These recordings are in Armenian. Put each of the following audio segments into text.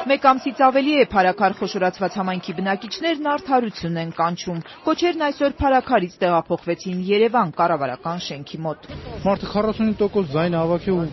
Մեկ ամսից ավելի է փարաքար խոշորացված համայնքի բնակիչներն արդարություն են կանչում։ Կոչերն այսօր փարաքարից տեղափոխվեցին Երևան կառավարական շենքի մոտ։ Մարդը 45% ձայն հավաքի ու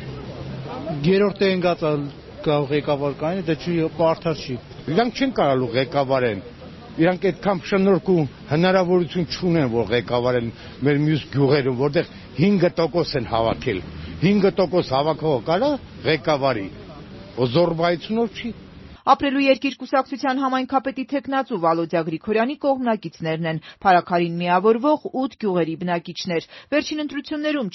երրորդ է ընկած ղեկավար կային, դա չի արդար չի։ Իրանք չեն կարալու ղեկավարեն։ Իրանք այդքան շնորհք ու հնարավորություն չունեն, որ ղեկավարեն մեր մյուս գյուղերում, որտեղ 5% են հավաքել։ 5% հավաքողը կարա ղեկավարի։ Զորբայությունով չի։ Ապրելու երկիր կուսակցության համայնքապետի թեկնածու Վալոդյա Գրիգորյանի կողմնակիցներն են, փարաքարին միավորվող 8 գյուղերի բնակիչներ։ Վերջին ընտրություններում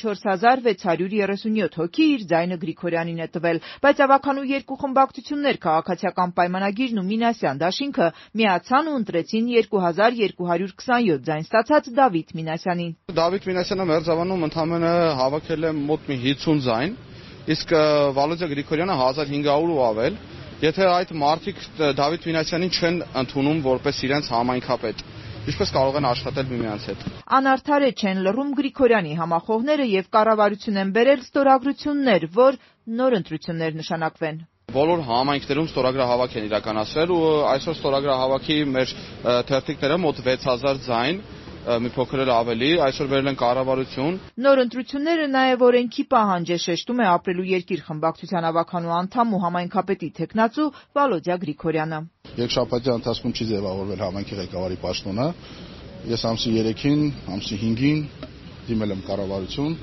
4637 հոգի իր ձայնը Գրիգորյանին է տվել, բայց ավականու երկու խմբակցություններ քաղաքացիական պայմանագիրն ու Մինասյան դաշինքը միացան ու ընտրեցին 2227 ձայն ստացած Դավիթ Մինասյանին։ Դավիթ Մինասյանը Մերձավանում ընդամենը հավաքել է մոտ 50 ձայն, իսկ Վալոդյա Գրիգորյանը 1500 ու ավել։ Եթե այդ մարդիկ Դավիթ Մինասյանին չեն ընդունում որպես իրենց համայնքապետ, ինչպես կարող են աշխատել միմյանց հետ։ Անարդար է չեն լռում Գրիգորյանի համախոհները եւ կառավարություն են բերել ստորագրություններ, որ նոր ընտրություններ նշանակվեն։ Բոլոր համայնքներում ստորագրահավաք են իրականացրել ու այսօր ստորագրահավաքի մեր թերթիկները մոտ 6000 ձայն մի փոքր էլ ավելի, այսօր վերել են կառավարություն։ Նոր ընտրությունները նաև օրենքի պահանջ է, շեշտում է Ապրելու երկիր խմբակցության ավականու անդամ ու համայնքապետի թեկնածու Վալոդյա Գրիգորյանը։ Երկշաբաթյա ընթացքում չի ձևավորվել համայնքի ղեկավարի պաշտոնը։ Ես ամսի 3-ին, ամսի 5-ին դիմել եմ կառավարություն,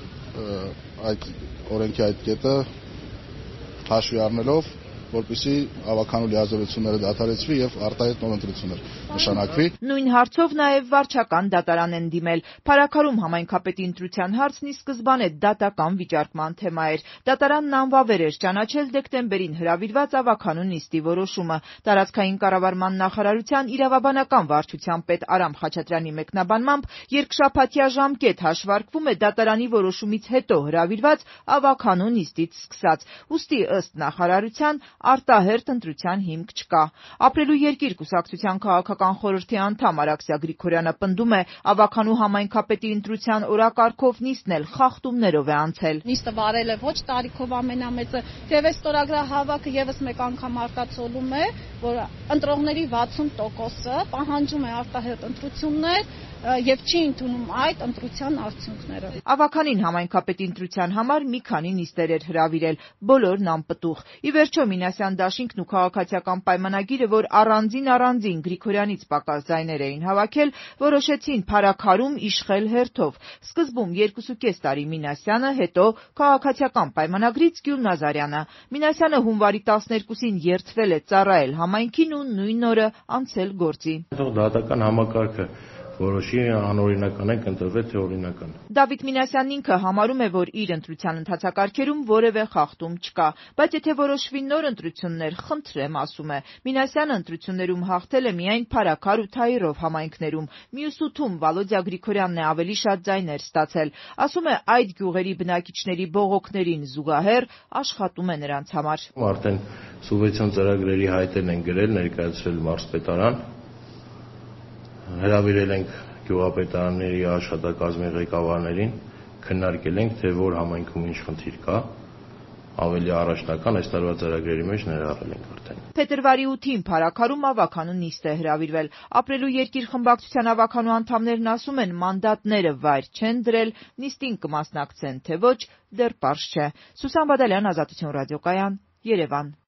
այդ օրենքի այդ կետը հաշվի առնելով, որպեսզի ավականու լիազորությունները դադարեցվի եւ արտահայտ նոր ընտրություններ նշանակվի։ Նույն հարցով նաև վարչական դատարան են դիմել։ Փարաքարում համայնքապետի ընտրության հարցն ի սկզբանե դատական վիճարկման թեմա էր։ Դատարանն անվավեր էր ճանաչել դեկտեմբերին հրավիրված ավականու նիստի որոշումը։ Տարածքային կառավարման նախարարության իրավաբանական վարչության պետ Արամ Խաչատրյանի մեկնաբանմամբ երկշաբաթյա ժամկետ հաշվարկվում է դատարանի որոշումից հետո հրավիրված ավականու նիստից սկսած։ Ուստի ըստ նախարարության արտահերթ ընտրության հիմք չկա։ Ապրելու երկիր կուսակցության քաղաքական խորհրդի անդամ Արաքսիա Գրիգորյանը պնդում է, ավականու համայնքապետի ընտրության օրակարգով նիստն էլ խախտումներով է անցել։ Նիստը վարել է ոչ տարիքով ամենամեծը, եւ այս ստորագրահավաքը եւս մեկ անգամ արտացոլում է, որ ընտրողների 60%-ը պահանջում է արտահերթ ընտրություններ եւ չի ընդունում այդ ընտրության արդյունքները։ Ավականին համայնքապետի ընտրության համար մի քանի նիստեր էր հրավիրել, բոլորն անպտուղ։ Ի վերջո Մինասյան դաշինքն ու քաղաքացիական պայմանագիրը, որ առանձին Գրիգորյանից պակաս ձայներ էին հավաքել, որոշեցին փարաքարում իշխել հերթով։ Սկզբում 2.5 տարի Մինասյանը, հետո քաղաքացիական պայմանագրից Գյուլ Նազարյանը։ Մինասյանը հունվարի 12-ին երդվել է ծառայել համայնքին ու նույն օրը անցել գործի։ Դատական համակարգը որոշի անօրինական է ընտրվել թե օրինական։ Դավիթ Մինասյանն ինքը համարում է, որ իր ընտրության ընթացակարգերում որևէ խախտում չկա, բայց եթե որոշվի նոր ընտրություններ, խնդրեմ, ասում է։ Մինասյանը ընտրություններում հաղթել է միայն Փարաքար ու Թայիրով համայնքներում։ Մյուս 8-ում Վալոդյա Գրիգորյանն է ավելի շատ ձայներ ստացել։ Ասում է, այդ գյուղերի բնակիչների բողոքներին զուգահեռ աշխատում է նրանց համար։ Արդեն սուբվենցիոն ծրագրերի հայտեր են գրել, ներկայացրել մարզպետարան։ Հրավիրել ենք գյուղապետարանների աշխատակազմի ղեկավարներին, քննարկել ենք, թե որ համայնքում ինչ խնդիր կա, ավելի առաջնական այս տարվա ծրագրերի մեջ ներառել ենք արդեն։ Փետրվարի 8-ին Փարաքարում ավականու նիստ է հրավիրվել։ Ապրելու երկիր խմբակցության ավականու անդամներն ասում են, մանդատները վայր չեն դրել, նիստին կմասնակցեն, թե ոչ, դեռ պարզ չէ։ Սուսան Բադալյան, Ազատություն ռադիոկայան, Երևան։